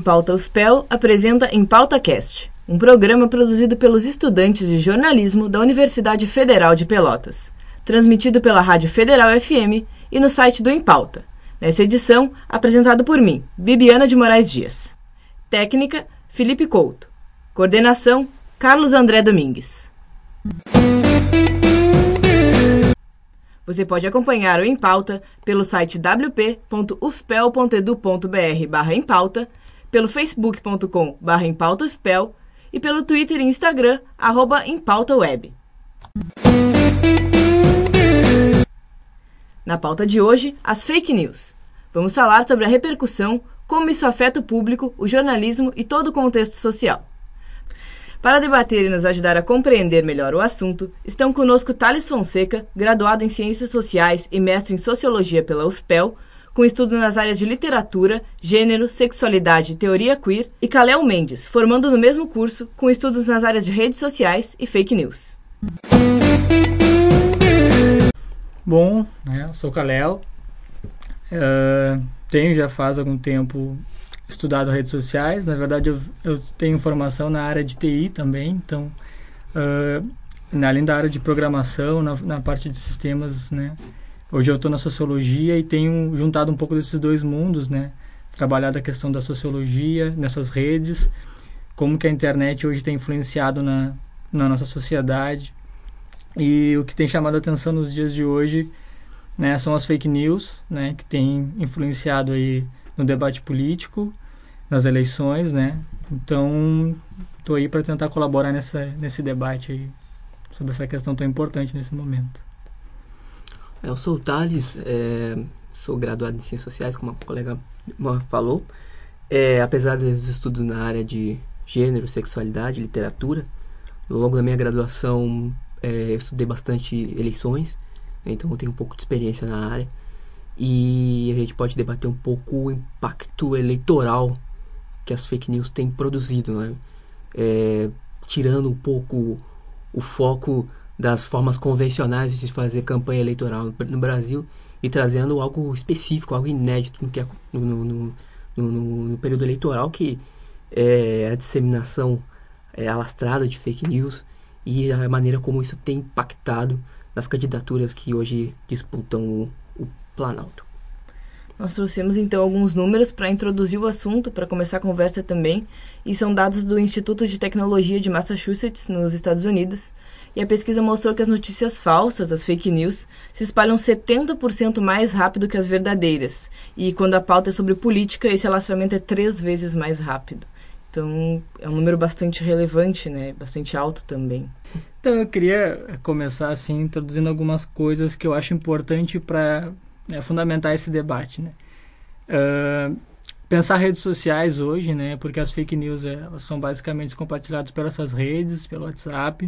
Pauta UFPEL apresenta Em Pauta Cast, um programa produzido pelos estudantes de jornalismo da Universidade Federal de Pelotas, transmitido pela Rádio Federal FM e no site do Em Pauta. Nessa edição, apresentado por mim, Bibiana de Moraes Dias. Técnica, Felipe Couto. Coordenação, Carlos André Domingues. Você pode acompanhar o Em Pauta pelo site wp.ufpel.edu.br/empauta, pelo facebook.com/empautaufpel e pelo Twitter e Instagram, @empautaweb. Na pauta de hoje, as fake news. Vamos falar sobre a repercussão, como isso afeta o público, o jornalismo e todo o contexto social. Para debater e nos ajudar a compreender melhor o assunto, estão conosco Thales Fonseca, graduado em Ciências Sociais e mestre em Sociologia pela UFPEL, com estudo nas áreas de literatura, gênero, sexualidade e teoria queer, e Kalel Mendes, formando no mesmo curso, com estudos nas áreas de redes sociais e fake news. Bom, eu sou o Kalel, tenho já faz algum tempo estudado redes sociais. Na verdade, eu tenho formação na área de TI também, então, além da área de programação, na parte de sistemas, né? Hoje eu estou na sociologia e tenho juntado um pouco desses dois mundos, né? Trabalhado a questão da sociologia nessas redes, como que a internet hoje tem influenciado na nossa sociedade. E o que tem chamado a atenção nos dias de hoje, né, são as fake news, né, que tem influenciado aí no debate político, nas eleições, né? Então, estou aí para tentar colaborar nesse debate aí, sobre essa questão tão importante nesse momento. Eu sou o Thales, sou graduado em Ciências Sociais, como a colega falou. Apesar dos estudos na área de gênero, sexualidade, literatura, ao longo da minha graduação eu estudei bastante eleições, então eu tenho um pouco de experiência na área. E a gente pode debater um pouco o impacto eleitoral que as fake news têm produzido, né? Tirando um pouco o foco das formas convencionais de fazer campanha eleitoral no Brasil e trazendo algo específico, algo inédito no período eleitoral, que é a disseminação alastrada de fake news e a maneira como isso tem impactado nas candidaturas que hoje disputam o Planalto. Nós trouxemos então alguns números para introduzir o assunto, para começar a conversa também, e são dados do Instituto de Tecnologia de Massachusetts, nos Estados Unidos, e a pesquisa mostrou que as notícias falsas, as fake news, se espalham 70% mais rápido que as verdadeiras, e quando a pauta é sobre política, esse alastramento é 3 vezes mais rápido. Então, é um número bastante relevante, né? Bastante alto também. Então, eu queria começar assim, introduzindo algumas coisas que eu acho importante para fundamentar esse debate, né? Pensar redes sociais hoje, né? Porque as fake news são basicamente compartilhadas pelas essas redes, pelo WhatsApp,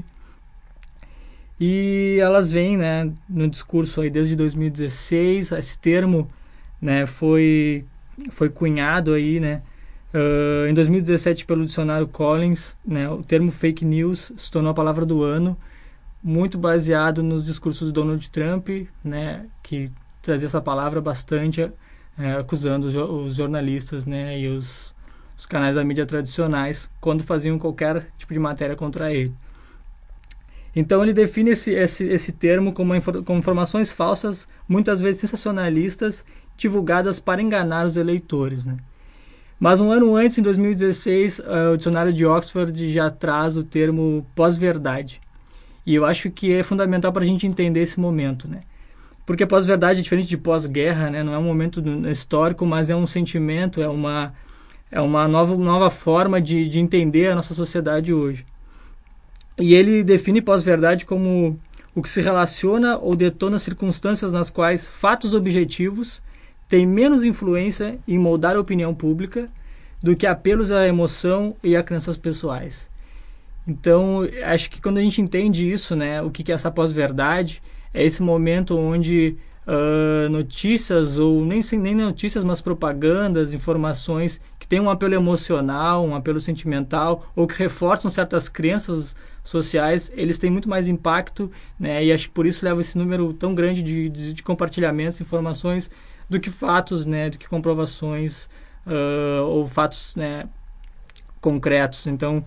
e elas vêm, né, no discurso aí desde 2016. Esse termo, né, foi cunhado aí, né, em 2017 pelo dicionário Collins, né, o termo fake news se tornou a palavra do ano, muito baseado nos discursos do Donald Trump, né, que trazia essa palavra bastante, acusando os jornalistas, né, e os canais da mídia tradicionais quando faziam qualquer tipo de matéria contra ele. Então ele define esse termo como informações falsas, muitas vezes sensacionalistas, divulgadas para enganar os eleitores, né? Mas um ano antes, em 2016, o dicionário de Oxford já traz o termo pós-verdade. E eu acho que é fundamental para a gente entender esse momento, né? Porque pós-verdade é diferente de pós-guerra, né? Não é um momento histórico, mas é um sentimento, é uma nova forma de entender a nossa sociedade hoje. E ele define pós-verdade como o que se relaciona ou detona circunstâncias nas quais fatos objetivos têm menos influência em moldar a opinião pública do que apelos à emoção e a crenças pessoais. Então, acho que quando a gente entende isso, né, o que é essa pós-verdade, é esse momento onde notícias, ou nem notícias, mas propagandas, informações que têm um apelo emocional, um apelo sentimental, ou que reforçam certas crenças sociais, eles têm muito mais impacto, né, e acho que por isso leva esse número tão grande de compartilhamentos, informações, do que fatos, né, do que comprovações ou fatos, né, concretos. Então,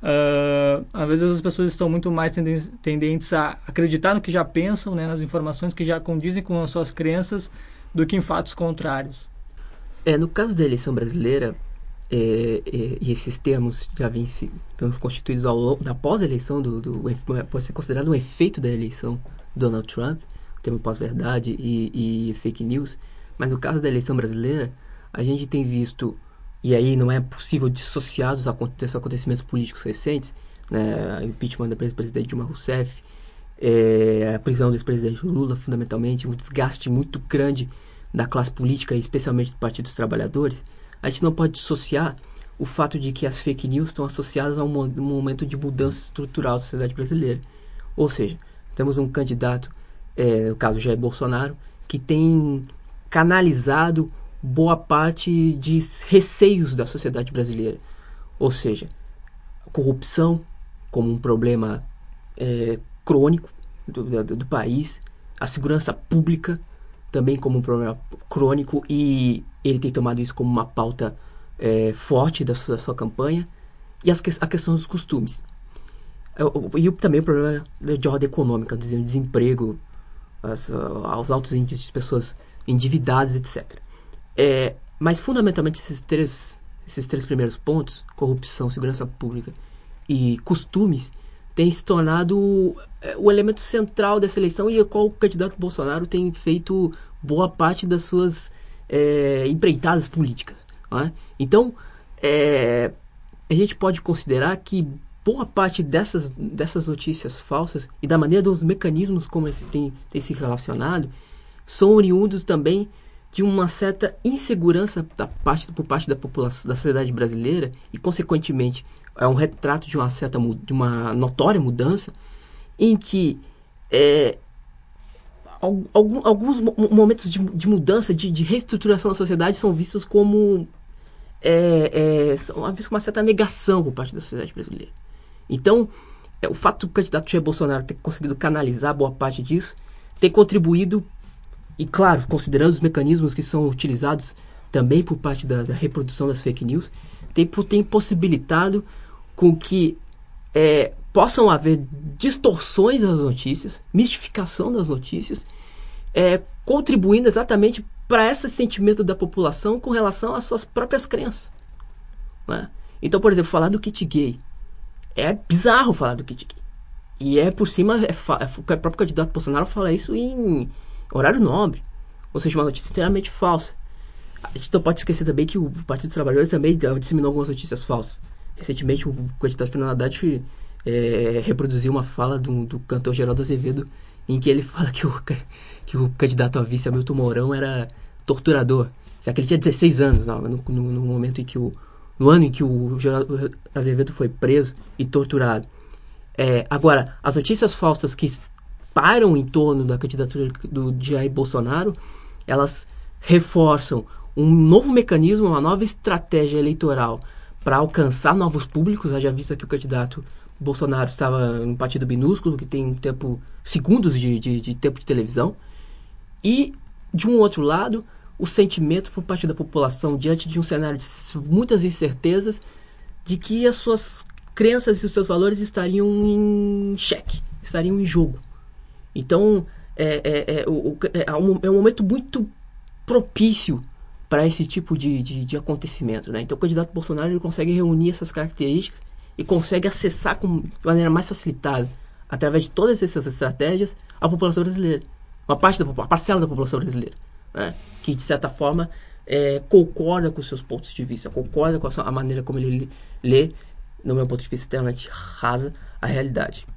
às vezes as pessoas estão muito mais tendentes a acreditar no que já pensam, né, nas informações que já condizem com as suas crenças, do que em fatos contrários. No caso da eleição brasileira, e esses termos já vêm constituídos após a eleição, pode ser considerado um efeito da eleição de Donald Trump, o termo pós-verdade e fake news. Mas no caso da eleição brasileira, a gente tem visto, e aí não é possível dissociar dos acontecimentos políticos recentes, né, o impeachment da presidente Dilma Rousseff, a prisão do ex-presidente Lula, fundamentalmente, um desgaste muito grande da classe política, especialmente do Partido dos Trabalhadores. A gente não pode dissociar o fato de que as fake news estão associadas a um momento de mudança estrutural da sociedade brasileira. Ou seja, temos um candidato, no caso Jair Bolsonaro, que tem canalizado boa parte de receios da sociedade brasileira. Ou seja, corrupção como um problema crônico do país, a segurança pública também como um problema crônico, e ele tem tomado isso como uma pauta forte da sua campanha, e a questão dos costumes. E também o problema de ordem econômica, desemprego, aos altos índices de pessoas endividadas, etc. Mas fundamentalmente esses três primeiros pontos, corrupção, segurança pública e costumes, têm se tornado o elemento central dessa eleição, e o qual o candidato Bolsonaro tem feito boa parte das suas empreitadas políticas. Não é? Então, a gente pode considerar que boa parte dessas notícias falsas e da maneira dos mecanismos como eles têm se relacionado são oriundos também de uma certa insegurança por parte da população, da sociedade brasileira, e consequentemente é um retrato de uma notória mudança em que alguns momentos de mudança, de reestruturação da sociedade são vistos como uma certa negação por parte da sociedade brasileira. Então, o fato do candidato Jair Bolsonaro ter conseguido canalizar boa parte disso tem contribuído, e claro, considerando os mecanismos que são utilizados também por parte da reprodução das fake news, tem possibilitado com que possam haver distorções das notícias, mistificação das notícias, contribuindo exatamente para esse sentimento da população com relação às suas próprias crenças. Né? Então, por exemplo, falar do kit gay. É bizarro falar do kit gay. E por cima, o próprio candidato Bolsonaro fala isso em horário nobre. Ou seja, uma notícia inteiramente falsa. A gente não pode esquecer também que o Partido dos Trabalhadores também disseminou algumas notícias falsas. Recentemente, o candidato Fernando Haddad reproduziu uma fala do cantor Geraldo Azevedo, em que ele fala que o candidato a vice Hamilton Mourão era torturador, já que ele tinha 16 anos no momento em que no ano em que o Geraldo Azevedo foi preso e torturado. Agora, as notícias falsas que param em torno da candidatura do Jair Bolsonaro, elas reforçam um novo mecanismo, uma nova estratégia eleitoral para alcançar novos públicos. Já visto que o candidato Bolsonaro estava em um partido minúsculo, que tem segundos de tempo de televisão. E, de um outro lado, o sentimento por parte da população diante de um cenário de muitas incertezas, de que as suas crenças e os seus valores estariam em xeque, estariam em jogo. Então, é um momento muito propício para esse tipo de acontecimento. Né? Então, o candidato Bolsonaro ele consegue reunir essas características e consegue acessar de maneira mais facilitada, através de todas essas estratégias, a população brasileira. A parcela da população brasileira, né? Que, de certa forma, concorda com os seus pontos de vista, concorda com a maneira como ele lê, no meu ponto de vista extremamente rasa, a realidade.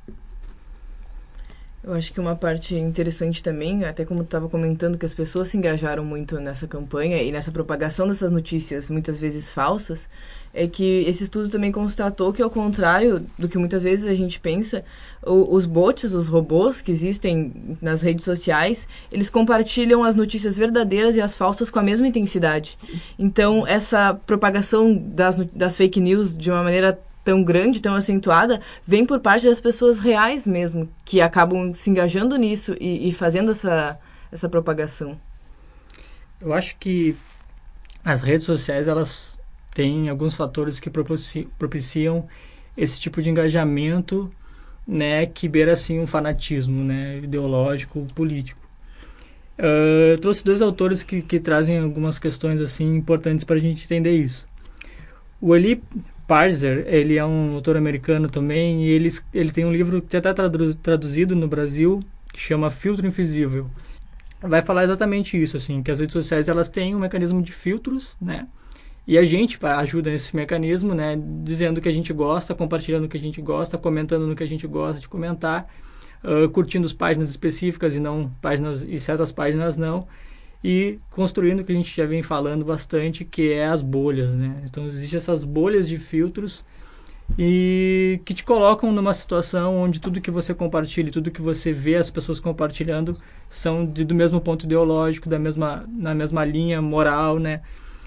Eu acho que uma parte interessante também, até como tu estava comentando, que as pessoas se engajaram muito nessa campanha e nessa propagação dessas notícias, muitas vezes falsas, é que esse estudo também constatou que, ao contrário do que muitas vezes a gente pensa, os bots, os robôs que existem nas redes sociais, eles compartilham as notícias verdadeiras e as falsas com a mesma intensidade. Então, essa propagação das fake news de uma maneira tão grande, tão acentuada, vem por parte das pessoas reais mesmo, que acabam se engajando nisso e fazendo essa propagação. Eu acho que as redes sociais, elas têm alguns fatores que propiciam esse tipo de engajamento, né, que beira assim um fanatismo, né, ideológico, político. Eu trouxe 2 autores que trazem algumas questões assim importantes para a gente entender isso. O Eli Parzer, ele é um autor americano também, e ele tem um livro que já está traduzido no Brasil, que chama Filtro Invisível. Vai falar exatamente isso, assim, que as redes sociais elas têm um mecanismo de filtros, né? E a gente ajuda nesse mecanismo, né? Dizendo que a gente gosta, compartilhando o que a gente gosta, comentando no que a gente gosta de comentar, curtindo as páginas específicas e certas páginas não, e construindo o que a gente já vem falando bastante, que é as bolhas, né? Então existem essas bolhas de filtros e que te colocam numa situação onde tudo que você compartilha, tudo que você vê as pessoas compartilhando são do mesmo ponto ideológico, na mesma linha moral, né?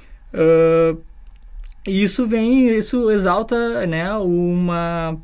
E isso exalta, né, uma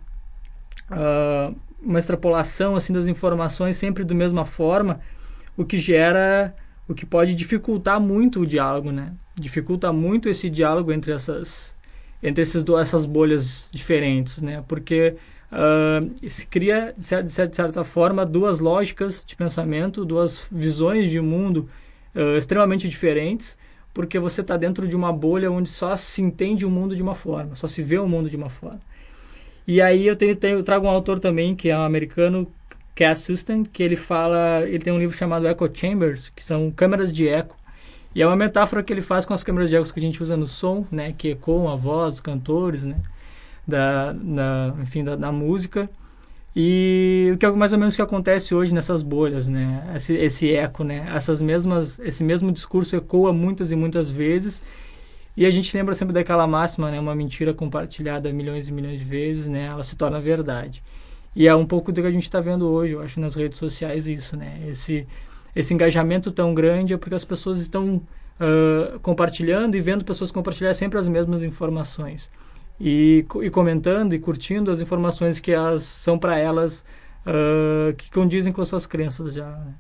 extrapolação assim das informações sempre da mesma forma, o que pode dificultar muito o diálogo, né? Dificulta muito esse diálogo entre essas bolhas diferentes, né? Porque se cria, de certa forma, 2 lógicas de pensamento, 2 visões de mundo extremamente diferentes, porque você está dentro de uma bolha onde só se entende o mundo de uma forma, só se vê o mundo de uma forma. E aí eu trago um autor também, que é um americano, Cass Sunstein, que ele tem um livro chamado Echo Chambers, que são câmeras de eco. E é uma metáfora que ele faz com as câmeras de eco que a gente usa no som, né, que ecoam a voz dos cantores, né, da música. E o que é mais ou menos o que acontece hoje nessas bolhas, né, esse eco, né, esse mesmo discurso ecoa muitas e muitas vezes. E a gente lembra sempre daquela máxima, né, uma mentira compartilhada milhões e milhões de vezes, né, ela se torna verdade. E é um pouco do que a gente está vendo hoje, eu acho, nas redes sociais isso, né? Esse engajamento tão grande é porque as pessoas estão compartilhando e vendo pessoas compartilhar sempre as mesmas informações. E comentando e curtindo as informações que são para elas, que condizem com as suas crenças já. Né?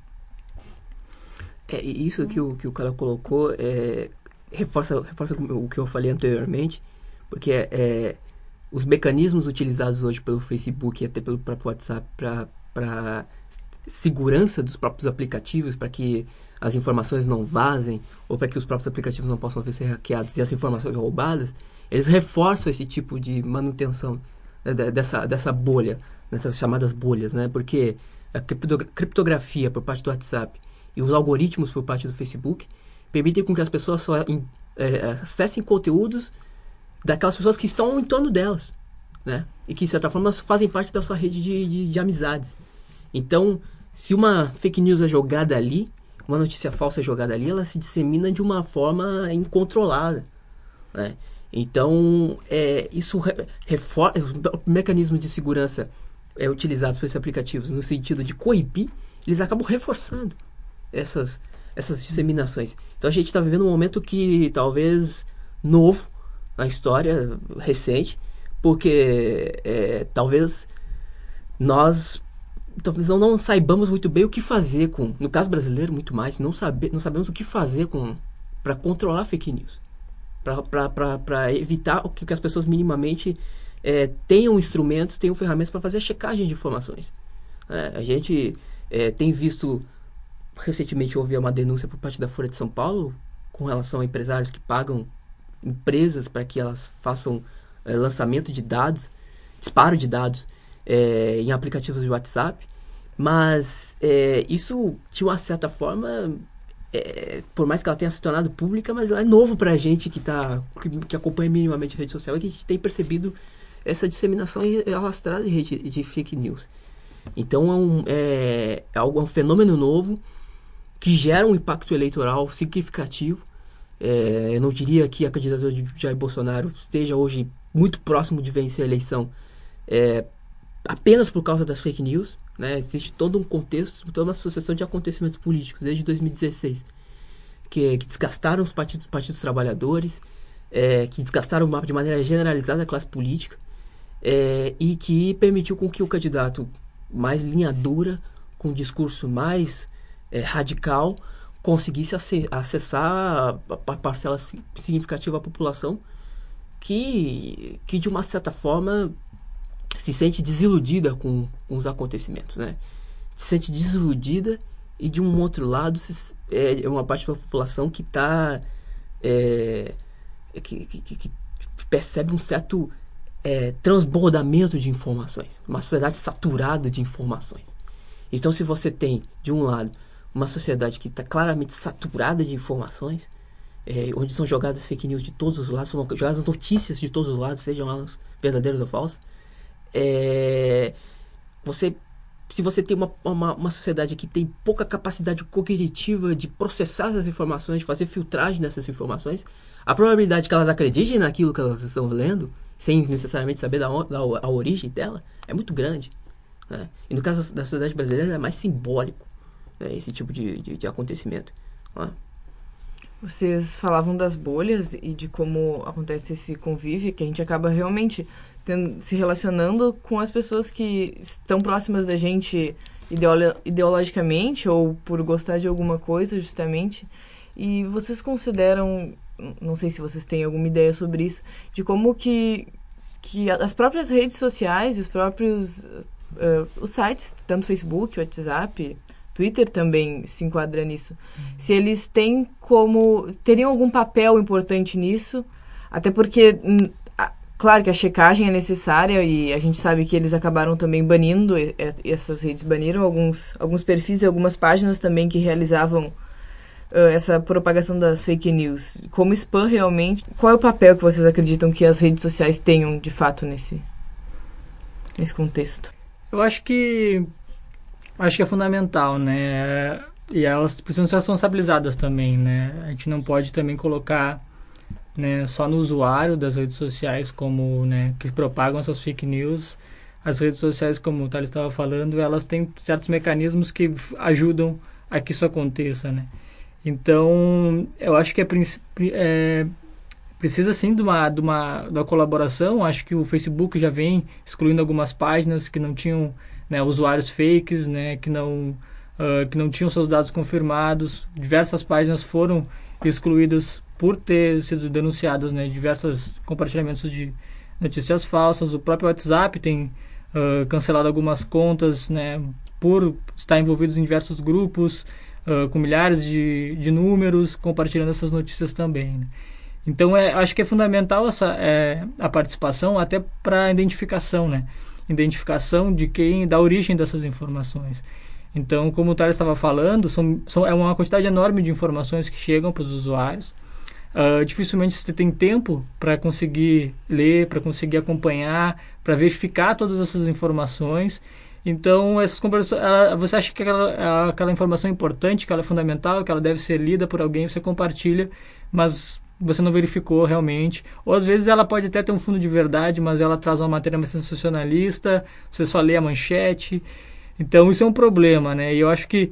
Isso que o cara colocou reforça o que eu falei anteriormente, porque os mecanismos utilizados hoje pelo Facebook e até pelo próprio WhatsApp para segurança dos próprios aplicativos, para que as informações não vazem, ou para que os próprios aplicativos não possam ser hackeados e as informações roubadas, eles reforçam esse tipo de manutenção dessa bolha, dessas chamadas bolhas, né? Porque a criptografia por parte do WhatsApp e os algoritmos por parte do Facebook permitem com que as pessoas só acessem conteúdos daquelas pessoas que estão em torno delas, né? E que, de certa forma, fazem parte da sua rede de amizades. Então, se uma fake news é jogada ali, uma notícia falsa é jogada ali, ela se dissemina de uma forma incontrolada, né? Então, isso reforça o mecanismo de segurança utilizados por esses aplicativos no sentido de coibir, eles acabam reforçando essas disseminações. Então, a gente está vivendo um momento que talvez novo na história recente, porque talvez nós não saibamos muito bem o que fazer com, no caso brasileiro muito mais, não sabemos o que fazer para controlar fake news, para evitar que as pessoas minimamente tenham instrumentos, tenham ferramentas para fazer a checagem de informações. A gente tem visto, recentemente houve uma denúncia por parte da Folha de São Paulo com relação a empresários que pagam empresas para que elas façam lançamento de dados, disparo de dados em aplicativos de WhatsApp, mas isso de uma certa forma, por mais que ela tenha se tornado pública, mas ela é novo para a gente que acompanha minimamente a rede social e que a gente tem percebido essa disseminação alastrada de fake news. Então é um fenômeno novo que gera um impacto eleitoral significativo. Eu não diria que a candidatura de Jair Bolsonaro esteja hoje muito próximo de vencer a eleição apenas por causa das fake news, né? Existe todo um contexto, toda uma sucessão de acontecimentos políticos desde 2016 que desgastaram os partidos trabalhadores, que desgastaram de maneira generalizada a classe política, e que permitiu com que o candidato mais linha dura, com um discurso mais radical, conseguisse acessar a parcela significativa da população que de uma certa forma se sente desiludida com os acontecimentos, né? Se sente desiludida, e de um outro lado é uma parte da população que está que percebe um certo transbordamento de informações, uma sociedade saturada de informações. Então, se você tem, de um lado, uma sociedade que está claramente saturada de informações, onde são jogadas fake news de todos os lados, são jogadas notícias de todos os lados, sejam elas verdadeiras ou falsas, se você tem uma sociedade que tem pouca capacidade cognitiva de processar essas informações, de fazer filtragem dessas informações, a probabilidade que elas acreditem naquilo que elas estão lendo, sem necessariamente saber a origem dela, é muito grande, né? E no caso da sociedade brasileira é mais simbólico, né, esse tipo de acontecimento, né? Vocês falavam das bolhas e de como acontece esse convívio, que a gente acaba realmente se relacionando com as pessoas que estão próximas da gente ideologicamente ou por gostar de alguma coisa, justamente. E vocês consideram, não sei se vocês têm alguma ideia sobre isso, de como que as próprias redes sociais, os próprios os sites, tanto Facebook, WhatsApp, Twitter também se enquadra nisso. Se eles teriam algum papel importante nisso, até porque, claro que a checagem é necessária e a gente sabe que eles acabaram também banindo, essas redes baniram alguns perfis e algumas páginas também que realizavam essa propagação das fake news. Como spam realmente, qual é o papel que vocês acreditam que as redes sociais tenham de fato nesse contexto? Eu acho que é fundamental, né? E elas precisam ser responsabilizadas também, né? A gente não pode também colocar, né, só no usuário das redes sociais como, né, que propagam essas fake news. As redes sociais, como o Thales estava falando, elas têm certos mecanismos que ajudam a que isso aconteça, né? Então, eu acho que precisa sim de uma colaboração. Acho que o Facebook já vem excluindo algumas páginas que não tinham, né, usuários fakes, né, que não tinham seus dados confirmados. Diversas páginas foram excluídas por ter sido denunciadas, né, diversos compartilhamentos de notícias falsas. O próprio WhatsApp tem cancelado algumas contas, né, por estar envolvidos em diversos grupos, com milhares de números, compartilhando essas notícias também, né? Então, acho que é fundamental a participação até para a identificação, né? Identificação da origem dessas informações. Então, como o Thales estava falando, é uma quantidade enorme de informações que chegam para os usuários. Dificilmente você tem tempo para conseguir ler, para conseguir acompanhar, para verificar todas essas informações. Então, essas conversas, você acha que aquela informação é importante, que ela é fundamental, que ela deve ser lida por alguém, você compartilha, mas você não verificou realmente. Ou às vezes ela pode até ter um fundo de verdade, mas ela traz uma matéria mais sensacionalista, você só lê a manchete. Então isso é um problema, né? E eu acho que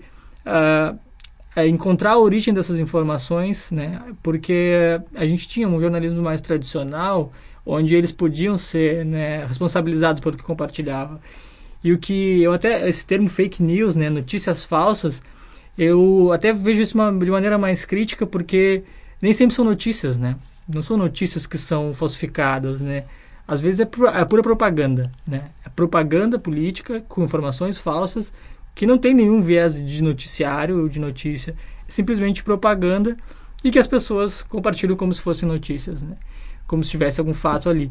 encontrar a origem dessas informações, né? Porque a gente tinha um jornalismo mais tradicional, onde eles podiam ser, né, responsabilizados pelo que compartilhava. E esse termo fake news, né, notícias falsas, eu até vejo isso de maneira mais crítica, porque nem sempre são notícias, né? Não são notícias que são falsificadas, né? Às vezes é pura propaganda, né? É propaganda política com informações falsas que não tem nenhum viés de noticiário ou de notícia. É simplesmente propaganda e que as pessoas compartilham como se fossem notícias, né? Como se tivesse algum fato ali.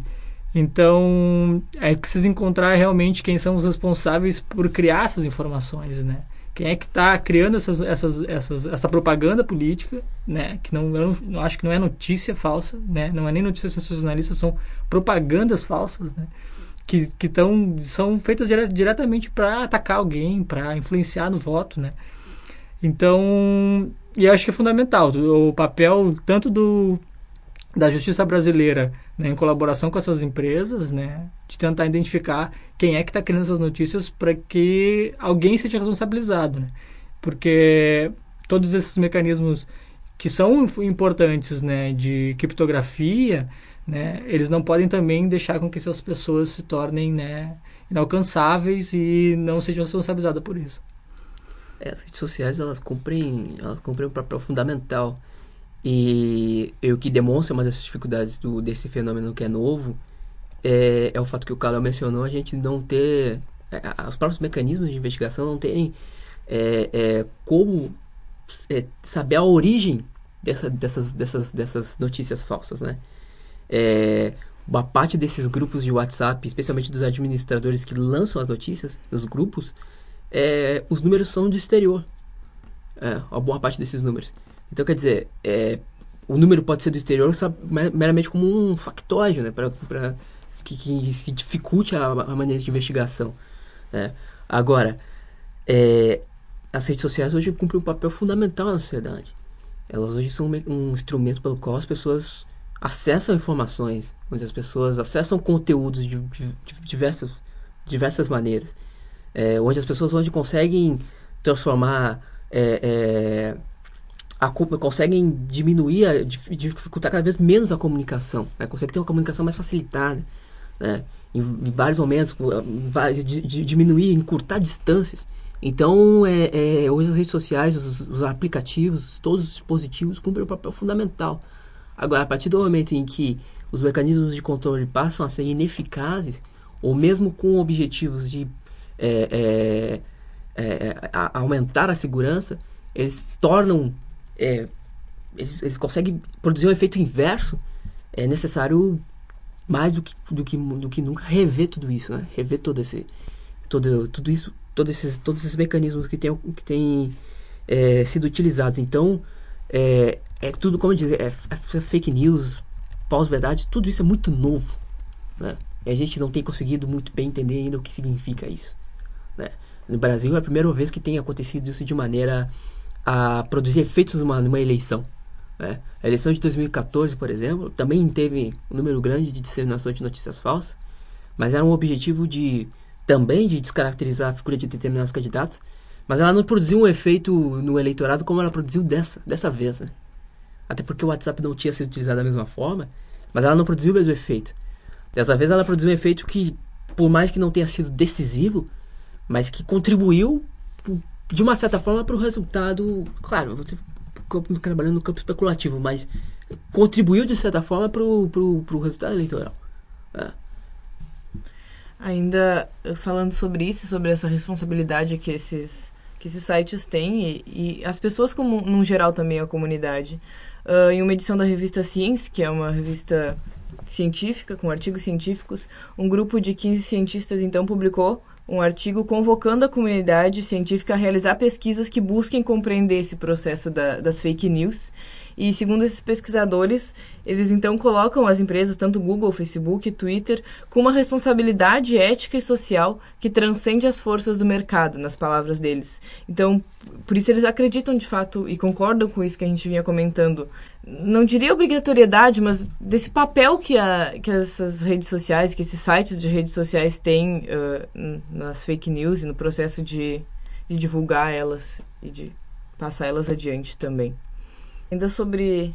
Então, é preciso encontrar realmente quem são os responsáveis por criar essas informações, né? Quem é que está criando essa propaganda política, né? Que eu acho que não é notícia falsa, né? Não é nem notícia sensacionalista, são propagandas falsas, né? Que são feitas diretamente para atacar alguém, para influenciar no voto, né? Então, eu acho que é fundamental o papel tanto da justiça brasileira, né, em colaboração com essas empresas, né, de tentar identificar quem é que está criando essas notícias para que alguém seja responsabilizado, né? Porque todos esses mecanismos que são importantes, né, de criptografia, né, eles não podem também deixar com que essas pessoas se tornem, né, inalcançáveis e não sejam responsabilizadas por isso. As redes sociais, elas cumprem um papel fundamental. E o que demonstra uma das dificuldades desse fenômeno que é novo é o fato que o Carlos mencionou, a gente não ter... os próprios mecanismos de investigação não terem como saber a origem dessas notícias falsas, né? Uma parte desses grupos de WhatsApp, especialmente dos administradores que lançam as notícias nos grupos, os números são do exterior. Uma boa parte desses números. Então, quer dizer, o número pode ser do exterior meramente como um factóide, né? Para que se dificulte a maneira de investigação. Agora, as redes sociais hoje cumprem um papel fundamental na sociedade. Elas hoje são um instrumento pelo qual as pessoas acessam informações, onde as pessoas acessam conteúdos de diversas maneiras, onde as pessoas hoje conseguem transformar, conseguem diminuir, dificultar cada vez menos a comunicação, né? Conseguem ter uma comunicação mais facilitada, né? Em vários momentos, diminuir, encurtar distâncias. Então, hoje as redes sociais, os aplicativos, todos os dispositivos cumprem um papel fundamental. Agora, a partir do momento em que os mecanismos de controle passam a ser ineficazes, ou mesmo com objetivos de aumentar a segurança, eles tornam... eles conseguem produzir um efeito inverso. É necessário mais do que nunca rever tudo isso, né? Rever tudo isso, todos esses mecanismos que têm sido utilizados. Então, tudo, como eu digo, fake news, pós-verdade, tudo isso é muito novo, né? E a gente não tem conseguido muito bem entender ainda o que significa isso, né? No Brasil é a primeira vez que tem acontecido isso de maneira a produzir efeitos numa eleição, né? A eleição de 2014, por exemplo, também teve um número grande de disseminação de notícias falsas, mas era um objetivo também de descaracterizar a figura de determinados candidatos, mas ela não produziu um efeito no eleitorado como ela produziu dessa vez, né? Até porque o WhatsApp não tinha sido utilizado da mesma forma, mas ela não produziu o mesmo efeito. Dessa vez ela produziu um efeito que, por mais que não tenha sido decisivo, mas que contribuiu de uma certa forma para o resultado. Claro, você trabalhando no campo especulativo, mas contribuiu de certa forma para o resultado eleitoral. Ainda falando sobre isso, sobre essa responsabilidade que esses sites têm e as pessoas como no geral também a comunidade. Em uma edição da revista Science, que é uma revista científica com artigos científicos, um grupo de 15 cientistas então publicou um artigo convocando a comunidade científica a realizar pesquisas que busquem compreender esse processo das fake news. E, segundo esses pesquisadores, eles então colocam as empresas, tanto Google, Facebook e Twitter, com uma responsabilidade ética e social que transcende as forças do mercado, nas palavras deles. Então, por isso eles acreditam de fato e concordam com isso que a gente vinha comentando. Não diria obrigatoriedade, mas desse papel que essas redes sociais, que esses sites de redes sociais têm nas fake news e no processo de divulgar elas e de passar elas adiante também. Ainda sobre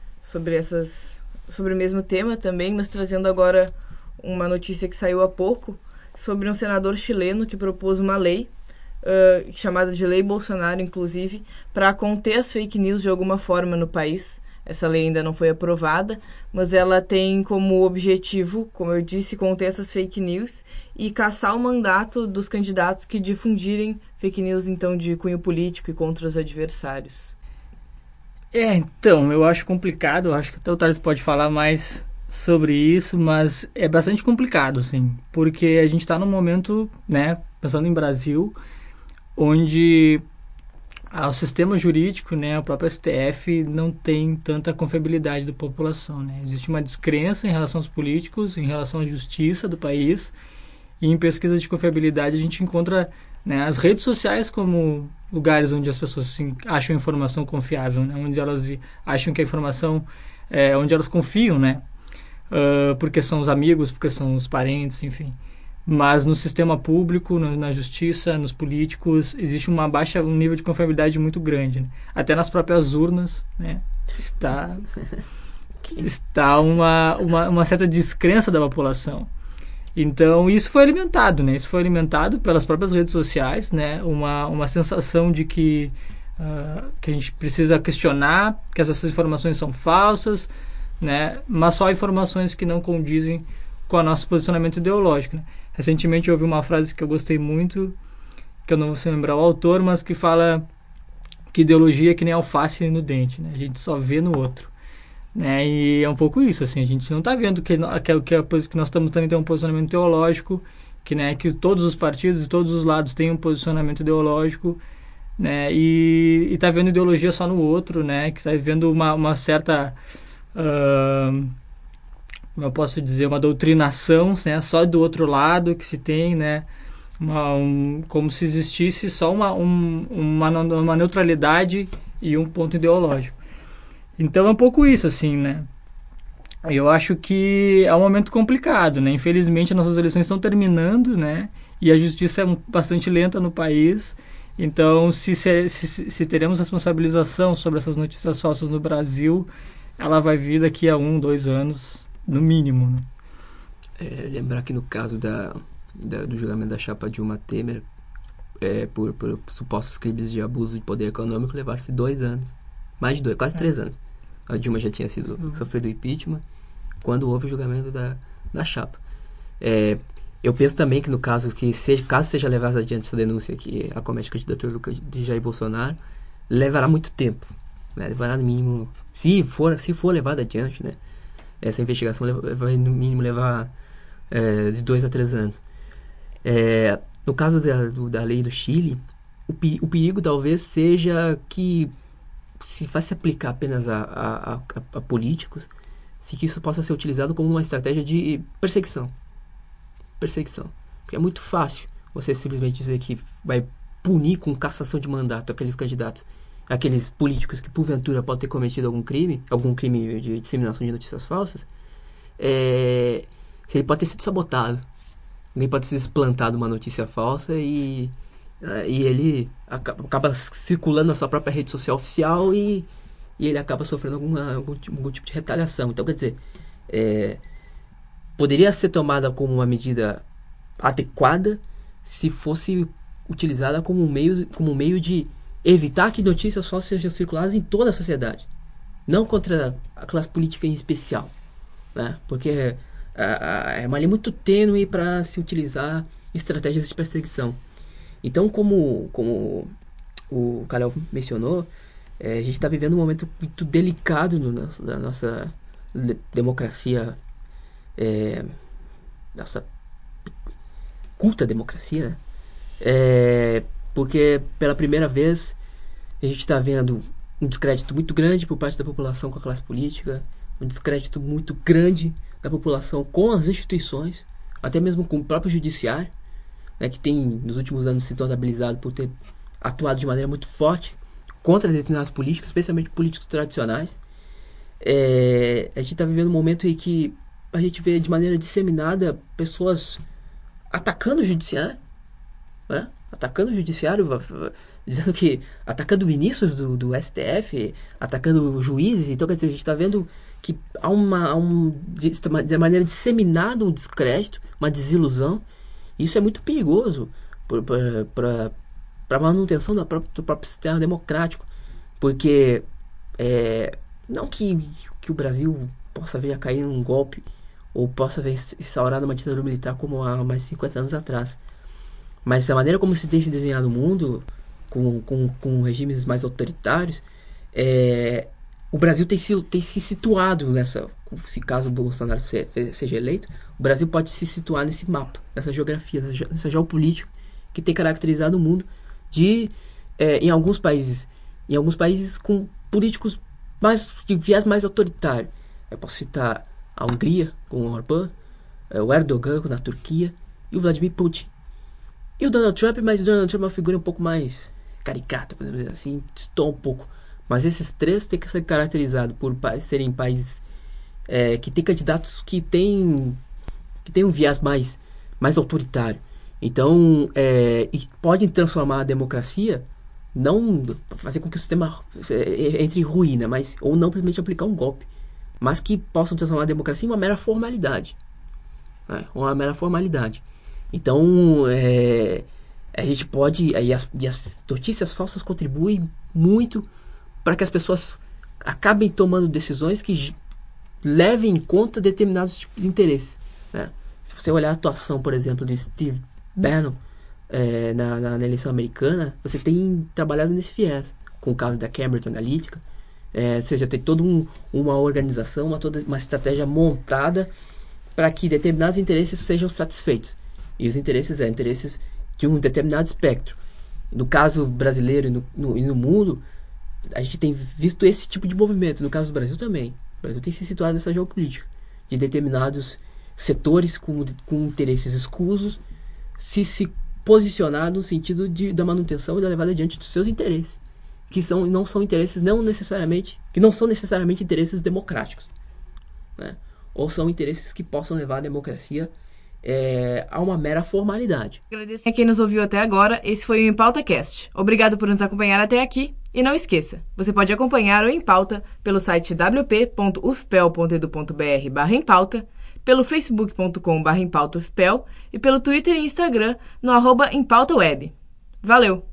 o mesmo tema também, mas trazendo agora uma notícia que saiu há pouco sobre um senador chileno que propôs uma lei, chamada de Lei Bolsonaro, inclusive, para conter as fake news de alguma forma no país. Essa lei ainda não foi aprovada, mas ela tem como objetivo, como eu disse, conter essas fake news e caçar o mandato dos candidatos que difundirem fake news, então, de cunho político e contra os adversários. Então, eu acho complicado, eu acho que até o Thales pode falar mais sobre isso, mas é bastante complicado, assim, porque a gente está num momento, né, pensando em Brasil, onde o sistema jurídico, né, o próprio STF, não tem tanta confiabilidade da população, né? Existe uma descrença em relação aos políticos, em relação à justiça do país, e em pesquisa de confiabilidade a gente encontra, né, as redes sociais como lugares onde as pessoas assim, acham informação confiável, né? Onde elas acham que a informação onde elas confiam, né? Porque são os amigos, porque são os parentes, enfim. Mas no sistema público, na justiça, nos políticos, existe um nível de confiabilidade muito grande, né? Até nas próprias urnas, né? Está uma certa descrença da população. Então, isso foi alimentado, né? Isso foi alimentado pelas próprias redes sociais, né? Uma sensação de que a gente precisa questionar, que essas informações são falsas, né? Mas só informações que não condizem com o nosso posicionamento ideológico, né? Recentemente eu ouvi uma frase que eu gostei muito, que eu não vou se lembrar o autor, mas que fala que ideologia é que nem alface no dente, né? A gente só vê no outro. Né? E é um pouco isso, assim, a gente não está vendo que nós estamos também tendo um posicionamento teológico, que, né, que todos os partidos e todos os lados têm um posicionamento ideológico, né, e está vendo ideologia só no outro, né, que está vendo uma certa, como eu posso dizer, uma doutrinação, né, só do outro lado que se tem, né, como se existisse só uma neutralidade e um ponto ideológico. Então é um pouco isso, assim, né? Eu acho que é um momento complicado, né? Infelizmente, nossas eleições estão terminando, né? E a justiça é bastante lenta no país. Então, se teremos responsabilização sobre essas notícias falsas no Brasil, ela vai vir daqui a 1, 2 anos, no mínimo, né? Lembrar que no caso do julgamento da chapa Dilma Temer, por supostos crimes de abuso de poder econômico, levaram-se 2 anos. Mais de 2, quase 3 anos. A Dilma já tinha sofrido impeachment quando houve o julgamento da chapa. Eu penso também que no caso caso seja levada adiante essa denúncia que acomete a candidatura de Jair Bolsonaro, levará muito tempo, né? Levará no mínimo, se for levada adiante, né? Essa investigação vai no mínimo levar de 2 a 3 anos. No caso da lei do Chile, o perigo talvez seja que se vai se aplicar apenas a políticos, se que isso possa ser utilizado como uma estratégia de perseguição. Porque é muito fácil você simplesmente dizer que vai punir com cassação de mandato aqueles candidatos, aqueles políticos que porventura podem ter cometido algum crime de disseminação de notícias falsas, se ele pode ter sido sabotado. Alguém pode ter plantado uma notícia falsa e ele acaba circulando na sua própria rede social oficial e ele acaba sofrendo algum tipo de retaliação. Então, quer dizer, poderia ser tomada como uma medida adequada se fosse utilizada como um meio de evitar que notícias falsas sejam circuladas em toda a sociedade, não contra a classe política em especial, né? Porque é uma linha muito tênue para se utilizar estratégias de perseguição. Então, como o Kalel mencionou, a gente está vivendo um momento muito delicado na nossa democracia, nossa culta democracia, né? Porque pela primeira vez a gente está vendo um descrédito muito grande por parte da população com a classe política, um descrédito muito grande da população com as instituições, até mesmo com o próprio judiciário, né, que tem nos últimos anos se notabilizado por ter atuado de maneira muito forte contra determinados políticos, especialmente políticos tradicionais. A gente está vivendo um momento em que a gente vê de maneira disseminada pessoas atacando o judiciário, né? Dizendo que atacando ministros do STF, atacando juízes. Então, quer dizer, a gente está vendo que há de maneira disseminada um descrédito, uma desilusão. Isso é muito perigoso para a manutenção do próprio sistema democrático, porque não que o Brasil possa vir a cair num golpe ou possa vir instaurada uma ditadura militar como há mais de 50 anos atrás, mas a maneira como se tem se desenhado o mundo com regimes mais autoritários, o Brasil tem se situado se caso o Bolsonaro seja eleito, o Brasil pode se situar nesse mapa, nessa geografia, nessa geopolítica que tem caracterizado o mundo em alguns países com políticos de viés mais autoritário. Eu posso citar a Hungria com o Orbán, o Erdogan na Turquia e o Vladimir Putin. E o Donald Trump, mas o Donald Trump é uma figura um pouco mais caricata, podemos dizer assim, distorce um pouco. Mas esses três têm que ser caracterizados por serem países que têm candidatos que têm um viés mais autoritário. Então, e podem transformar a democracia, não fazer com que o sistema entre em ruína, ou não simplesmente aplicar um golpe, mas que possam transformar a democracia em uma mera formalidade. né? Uma mera formalidade. Então, a gente pode... E as notícias falsas contribuem muito para que as pessoas acabem tomando decisões que levem em conta determinados tipos de interesses, né? Se você olhar a atuação, por exemplo, de Steve Bannon na eleição americana, você tem trabalhado nesse viés, com o caso da Cambridge Analytica, ou seja, tem toda uma organização, uma estratégia montada para que determinados interesses sejam satisfeitos. E os interesses de um determinado espectro. No caso brasileiro e no mundo, a gente tem visto esse tipo de movimento. No caso do Brasil também. O Brasil tem se situado nessa geopolítica de determinados setores com interesses escusos se posicionar no sentido da manutenção e da levada adiante dos seus interesses, que não são necessariamente interesses democráticos, né? Ou são interesses que possam levar a democracia a uma mera formalidade. Agradeço a quem nos ouviu até agora. Esse foi o Em Pauta Cast. Obrigado por nos acompanhar até aqui. E não esqueça, você pode acompanhar o Em Pauta pelo site wp.ufpel.edu.br/empauta, pelo facebook.com/empautaufpel e pelo Twitter e Instagram no @empautaweb. Valeu!